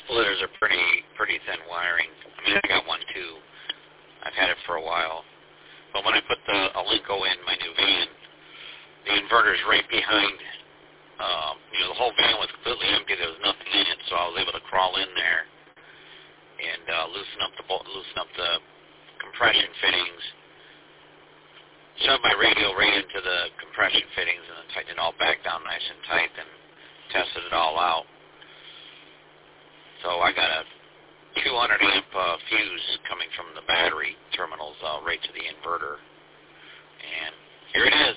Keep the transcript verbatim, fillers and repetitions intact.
splitters are pretty pretty thin wiring. I mean, I got one too. I've had it for a while. But when I put the Alinco in my new van, the inverter's right behind. Um, you know, the whole van was completely empty. There was nothing in it, so I was able to crawl in there and uh, loosen up the loosen up the compression fittings, shove my radio right into the compression fittings, and then tighten it all back down nice and tight, and tested it all out. So I got a two hundred amp uh, fuse coming from the battery terminals uh, right to the inverter, and here it is.